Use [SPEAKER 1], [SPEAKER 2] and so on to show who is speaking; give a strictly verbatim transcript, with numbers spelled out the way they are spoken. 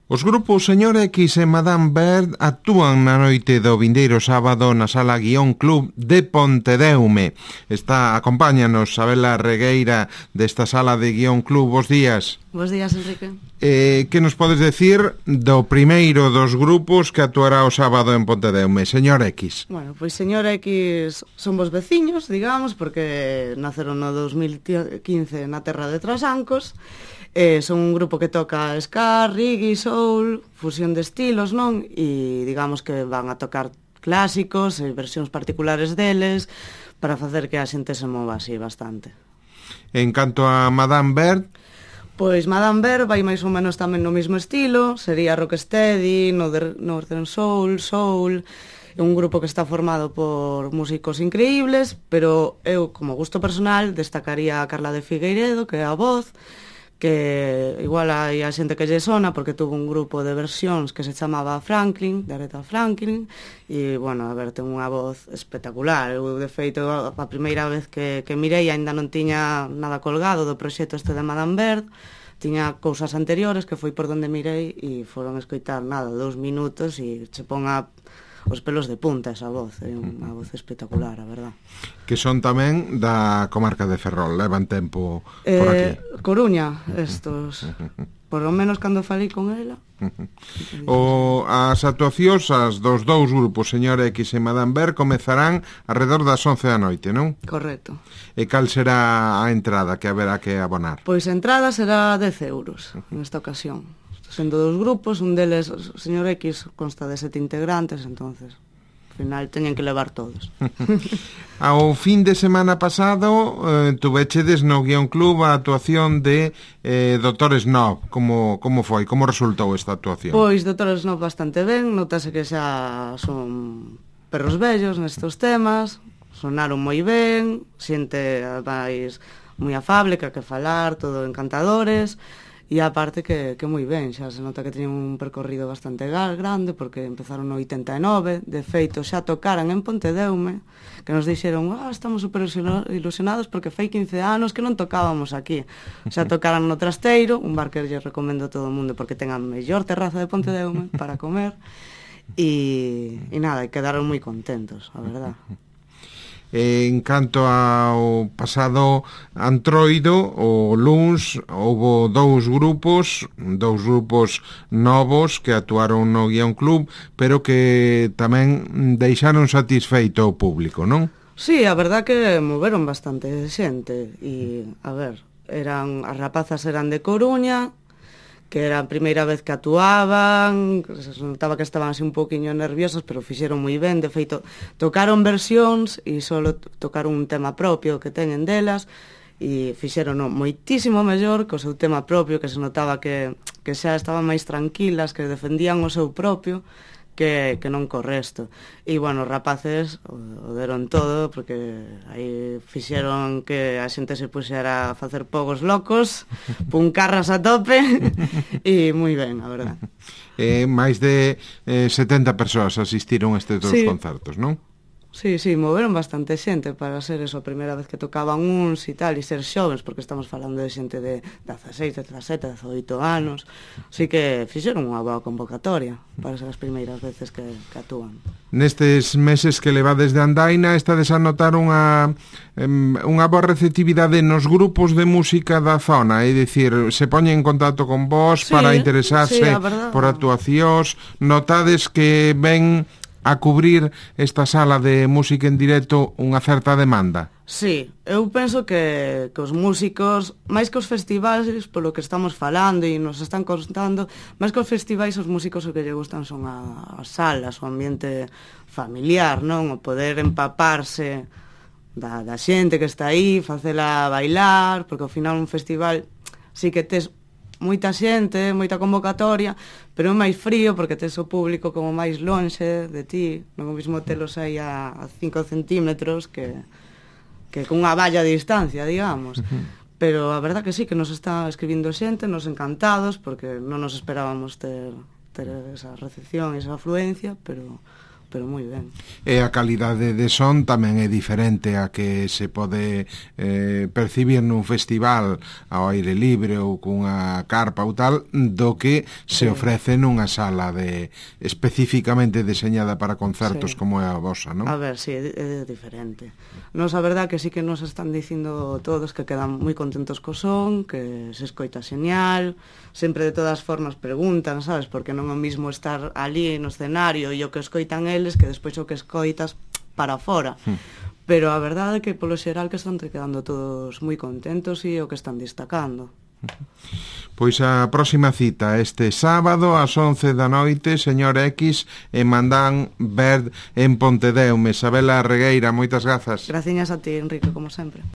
[SPEAKER 1] Os grupos Señor X e Madame Bird actúan na noite do vindeiro sábado na Sala Guión Club de Pontedeume. Está, acompáñanos Sabela Regueira desta Sala de Guión Club. Bos días.
[SPEAKER 2] Bos días, Enrique.
[SPEAKER 1] Eh, que nos podes decir do primeiro dos grupos que actuará o sábado en Pontedeume, Señor X?
[SPEAKER 2] Bueno, pois Señor X son vos veciños, digamos, porque naceron no dos mil quince na terra de Trasancos. Eh, son un grupo que toca ska, reggae, soul, fusión de estilos, non? E digamos que van a tocar clásicos e versións particulares deles para facer que a xente se mova así bastante.
[SPEAKER 1] En canto a Madame Bird?
[SPEAKER 2] Pois Madame Bird vai máis ou menos tamén no mesmo estilo, sería rocksteady, northern soul, soul. É un grupo que está formado por músicos increíbles, pero eu, como gusto personal, destacaría a Carla de Figueiredo, que é a voz, que igual hai a xente que lle sona porque tuvo un grupo de versións que se chamaba Franklin, de Aretha Franklin, e, bueno, a ver, ten unha voz espectacular. Eu, de feito, a primeira vez que, que mirei aínda non tiña nada colgado do proxecto este de Madame Bird, tiña cousas anteriores que foi por donde mirei e foron escoitar nada, dous minutos e se pon a os pelos de punta esa voz, é unha voz espectacular, a verdad.
[SPEAKER 1] Que son tamén da comarca de Ferrol, levan tempo por aquí.
[SPEAKER 2] Eh, Coruña, estos, por lo menos cando falei con ela.
[SPEAKER 1] O, as actuacións as dos dous grupos, Señor X e Madame Bird, comezarán alrededor das once da noite, non?
[SPEAKER 2] Correcto.
[SPEAKER 1] E cal será a entrada que haberá que abonar?
[SPEAKER 2] Pois a entrada será dez euros nesta ocasión. Sendo dos grupos, un deles, o Señor X, consta de sete integrantes, entonces, ao final, teñen que levar todos.
[SPEAKER 1] Ao fin de semana pasado, eh, tuvechedes no Guión Club a actuación de eh, doutor Snob. Como, como foi? Como resultou esta actuación?
[SPEAKER 2] Pois, doutor Snob bastante ben, notase que xa son perros vellos nestes temas, sonaron moi ben, xente máis moi afable, que a que falar, todo encantadores. E aparte que, que moi ben, xa se nota que teñen un percorrido bastante grande, porque empezaron no oitenta e nove, de feito xa tocaran en Pontedeume, que nos dixeron, ah, estamos super ilusionados porque fai quince anos que non tocábamos aquí. Xa tocaran no Trasteiro, un bar que lle recomendo a todo o mundo porque ten a mellor terraza de Pontedeume para comer, e, e nada, e quedaron moi contentos, a verdad.
[SPEAKER 1] En canto ao pasado antroido, o luns, houve dous grupos, dous grupos novos que actuaron no Guión Club, pero que tamén deixaron satisfeito o público, non?
[SPEAKER 2] Sí, a verdad que moveron bastante xente, e, a ver, eran as rapazas eran de Coruña, que era a primeira vez que actuaban, se notaba que estaban así un poquinho nerviosas, pero fixeron moi ben, de feito, tocaron versións e só tocaron un tema propio que teñen delas, e fixeron no, moitísimo mellor que o seu tema propio, que se notaba que, que xa estaban máis tranquilas, que defendían o seu propio, que, que non co resto. E, bueno, os rapaces o, o deron todo, porque aí fixeron que a xente se puxera a facer pogos locos, puncarras a tope, e moi ben, a verdad.
[SPEAKER 1] Eh, máis de eh, setenta persoas asistiron a estes dos
[SPEAKER 2] sí.
[SPEAKER 1] concertos, non?
[SPEAKER 2] Sí, sí, moveron bastante xente para ser eso, a primeira vez que tocaban uns e tal, e ser xovens, porque estamos falando de xente de dezaseis, dezasete, dezoito anos, así que fixeron unha boa convocatoria para ser as primeiras veces que, que actúan.
[SPEAKER 1] Nestes meses que levades de andaina, estades a notar unha, unha boa receptividade nos grupos de música da zona, é dicir, se poñen en contacto con vos sí, para interesarse sí, por actuacións, notades que ven a cubrir esta sala de música en directo unha certa demanda?
[SPEAKER 2] Sí, eu penso que, que os músicos, máis que os festivais, polo que estamos falando e nos están contando, máis que os festivais, os músicos o que lle gustan son a, as salas, o ambiente familiar, non? O poder empaparse da, da xente que está aí, facela bailar, porque ao final un festival sí que tes moita xente, moita convocatoria, pero é máis frío porque tes o público como máis lonxe de ti, non o mismo telos aí a, a cinco centímetros que, que cunha valla de distancia, digamos. Uh-huh. Pero a verdad que sí, que nos está escribindo xente, nos encantados, porque non nos esperábamos ter, ter esa recepción, esa afluencia, pero pero moi ben.
[SPEAKER 1] E a calidade de son tamén é diferente a que se pode eh, percibir nun festival ao aire libre ou cunha carpa ou tal, do que se ofrece nunha sala de especificamente deseñada para concertos, sí, como é a vosa, non?
[SPEAKER 2] A ver, si, sí, é, é diferente. Nos, a verdad, que sí que nos están dicindo todos que quedan moi contentos co son, que se escoita xeñal, sempre de todas formas preguntan, sabes, porque non é o mismo estar ali no escenario e o que escoitan eles que despois o que escoitas para fora. Mm. Pero a verdade é que polo xeral que están quedando todos moi contentos e o que están destacando.
[SPEAKER 1] Pois a próxima cita este sábado ás once da noite, señor X, e Mandán Verde en Pontedeume. Sabela Regueira, moitas grazas.
[SPEAKER 2] Graciñas a ti, Enrique, como sempre.